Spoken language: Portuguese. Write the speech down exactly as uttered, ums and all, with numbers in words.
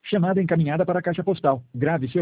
Chamada encaminhada para a caixa postal. Grave seu